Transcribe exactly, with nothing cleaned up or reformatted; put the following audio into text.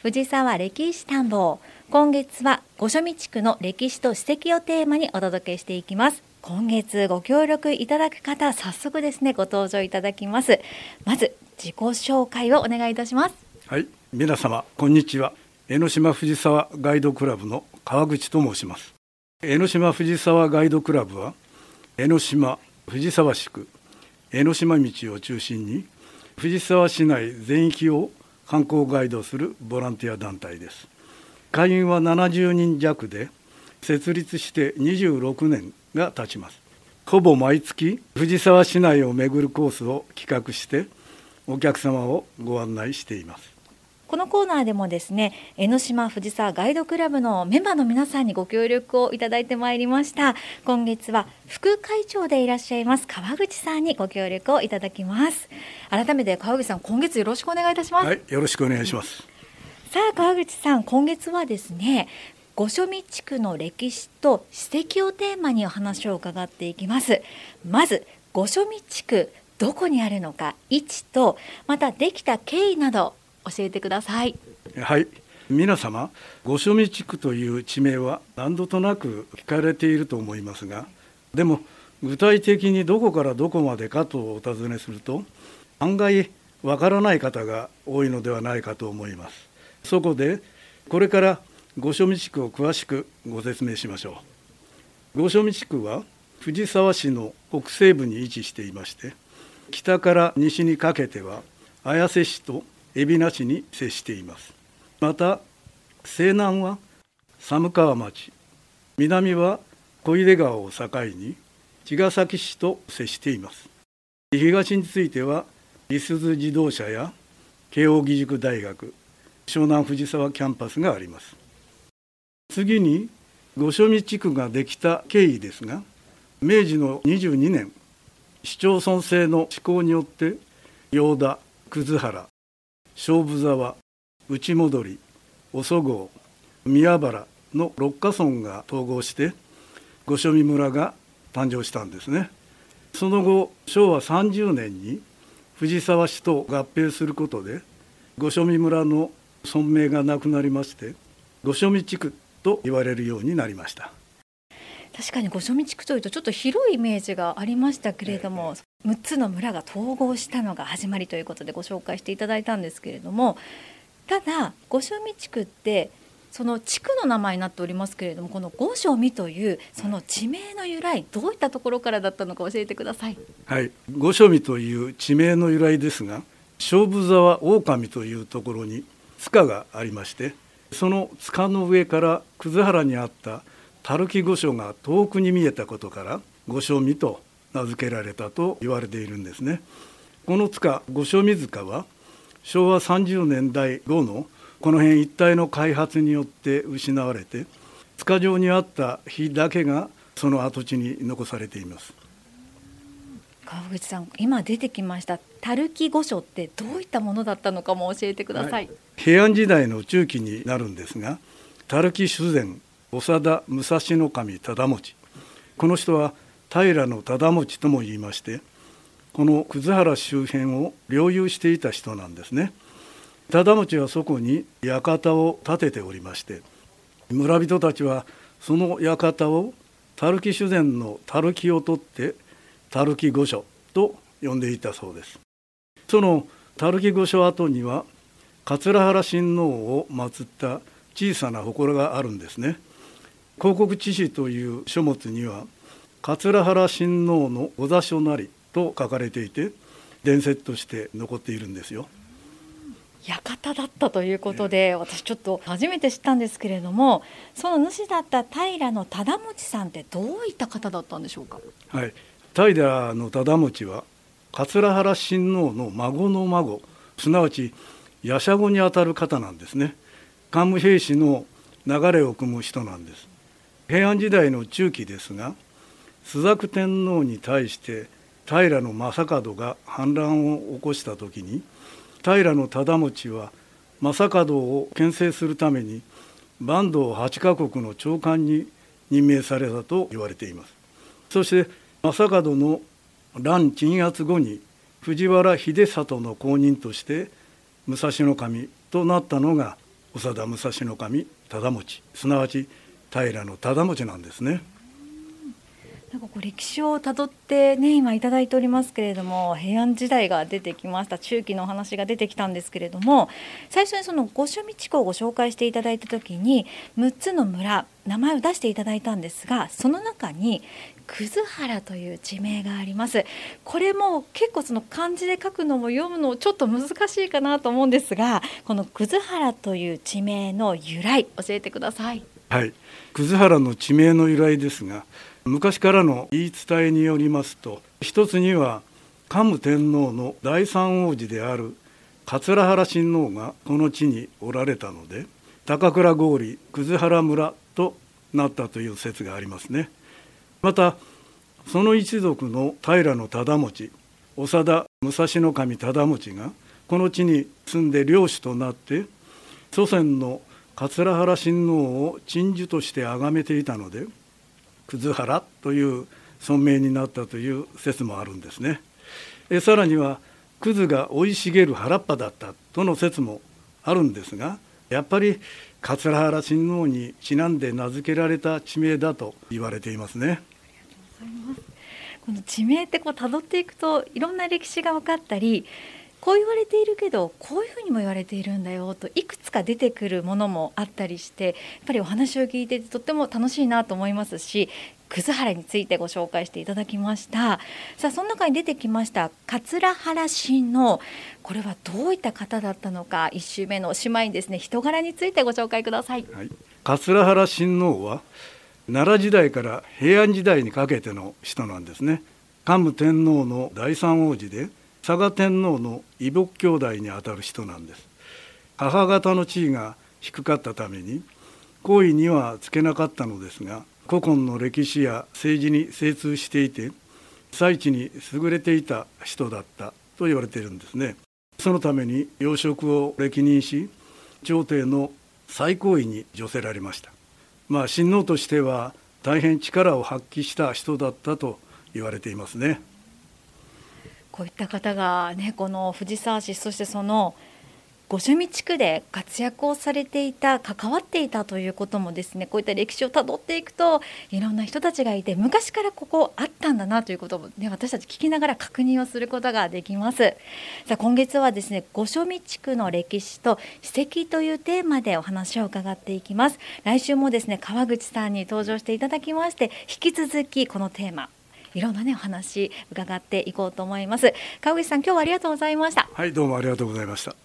藤沢歴史探訪。今月は五所見地区の歴史と史跡をテーマにお届けしていきます。今月ご協力いただく方、早速ですねご登場いただきます。まず自己紹介をお願いいたします。 はい、皆様こんにちは。江ノ島藤沢ガイドクラブの川口と申します。江ノ島藤沢ガイドクラブは江ノ島、藤沢市区、江ノ島道を中心に藤沢市内全域を観光ガイドするボランティア団体です。会員はななじゅうにん弱で、設立してにじゅうろくねんが経ちます。ほぼ毎月藤沢市内を巡るコースを企画してお客様をご案内しています。 このコーナーでもですね、江ノ島藤沢ガイドクラブのメンバーの皆さんにご協力をいただいてまいりました。今月は副会長でいらっしゃいます川口さんにご協力をいただきます。改めて川口さん、今月よろしくお願いいたします。 はい、よろしくお願いします。 さあ川口さん、今月はですね、五所見地区の歴史と史跡をテーマにお話を伺っていきます。まず五所見地区、どこにあるのか、位置とまたできた経緯など教えてください。 はい、皆様五所見地区という地名は何度となく聞かれていると思いますが、でも具体的にどこからどこまでかとお尋ねすると案外わからない方が多いのではないかと思います。そこでこれから五所見地区を詳しくご説明しましょう。五所見地区は藤沢市の北西部に位置していまして、北から西にかけては綾瀬市と海老名市に接しています。また西南は寒川町、南は小出川を境に茅ヶ崎市と接しています。東についてはいすゞ自動車や慶應義塾大学、湘南藤沢キャンパスがあります。次に五所見地区ができた経緯ですが、明治のにじゅうにねん、市町村制の施行によって用田、葛原、菖蒲沢、内戻、おそごう、宮原のろっか村が統合して五所見村が誕生したんですね。その後しょうわさんじゅうねんに藤沢市と合併することで五所見村の村名がなくなりまして、五所見地区と言われるようになりました。 確かに五所見地区というとちょっと広いイメージがありましたけれども、えー、むっつの村が統合したのが始まりということでご紹介していただいたんですけれども、ただ五所見地区ってその地区の名前になっておりますけれども、この五所見というその地名の由来、どういったところからだったのか教えてください。 はい、五所見という地名の由来ですが、菖蒲沢大神というところに塚がありまして、その塚の上から葛原にあった垂木御所が遠くに見えたことから五所見と名付けられたと言われているんですね。この塚、五所見塚はしょうわさんじゅうねんだいごのこの辺一帯の開発によって失われて、塚上にあった碑だけがその跡地に残されています。 川口さん、今出てきました垂木御所ってどういったものだったのかも教えてください。はい、 平安時代の中期になるんですが、垂木主膳長田武蔵守忠持、この人は平忠持とも言いまして、この葛原周辺を領有していた人なんですね。忠持はそこに館を建てておりまして、村人たちはその館を垂木主膳の垂木を取って垂木御所と呼んでいたそうです。その垂木御所跡には桂原親王を祀った小さな祠があるんですね。広告知史という書物には桂原親王の御座所なりと書かれていて、伝説として残っているんですよ。 館だったということで、えー、私ちょっと初めて知ったんですけれども、その主だった平忠持さんってどういった方だったんでしょうか。 はい、平忠持は桂原親王の孫の孫、すなわち夜叉子にあたる方なんですね。桓武平氏の流れを組む人なんです。平安時代の中期ですが、朱雀天皇に対して平将門が反乱を起こしたときに、平忠持は将門を牽制するために坂東はちカ国の長官に任命されたと言われています。そして将門の乱鎮圧後に藤原秀郷の後任として武蔵守となったのが長田武蔵守忠茂、すなわち平忠茂なんですね。 なんかこう歴史をたどってね、今いただいておりますけれども、平安時代が出てきました。中期のお話が出てきたんですけれども、最初にその御所道区をご紹介していただいた時にむっつの村、名前を出していただいたんですが、その中に葛原という地名があります。これも結構その漢字で書くのも読むのちょっと難しいかなと思うんですが、この葛原という地名の由来、教えてください。 はい、葛原の地名の由来ですが、昔からの言い伝えによりますと、一つには桓武天皇の第三皇子である桂原親王がこの地におられたので、高倉郡葛原村となったという説がありますね。またその一族の平忠茂、長田武蔵守忠茂がこの地に住んで領主となって、祖先の桂原親王を鎮守として崇めていたので、葛原という村名になったという説もあるんですね。えさらには葛が生い茂る原っぱだったとの説もあるんですが、やっぱり桂原親王にちなんで名付けられた地名だと言われていますね。 ありがとうございます。この地名ってこう辿っていくといろんな歴史が分かったり、こう言われているけどこういうふうにも言われているんだよといくつか出てくるものもあったりして、やっぱりお話を聞いていてとっても楽しいなと思いますし、葛原についてご紹介していただきました。さあ、その中に出てきました桂原親王、これはどういった方だったのか、いち週目のおしまいにですね、人柄についてご紹介ください。 はい、桂原親王は奈良時代から平安時代にかけての人なんですね。桓武天皇の第三皇子で嵯峨天皇の異母兄弟にあたる人なんです。母方の地位が低かったために皇位にはつけなかったのですが、古今の歴史や政治に精通していて、才知に優れていた人だったと言われているんですね。そのために要職を歴任し、朝廷の最高位に叙せられました。まあ、親王としては大変力を発揮した人だったと言われていますね。 こういった方が、ね、この藤沢市、そしてその御所見地区で活躍をされていた、関わっていたということもですね、こういった歴史をたどっていくといろんな人たちがいて、昔からここあったんだなということも、ね、私たち聞きながら確認をすることができます。さあ、今月はですね、御所見地区の歴史と史跡というテーマでお話を伺っていきます。来週もですね、川口さんに登場していただきまして、引き続きこのテーマ、いろんなねお話伺っていこうと思います。川口さん、今日はありがとうございました。 はい、どうもありがとうございました。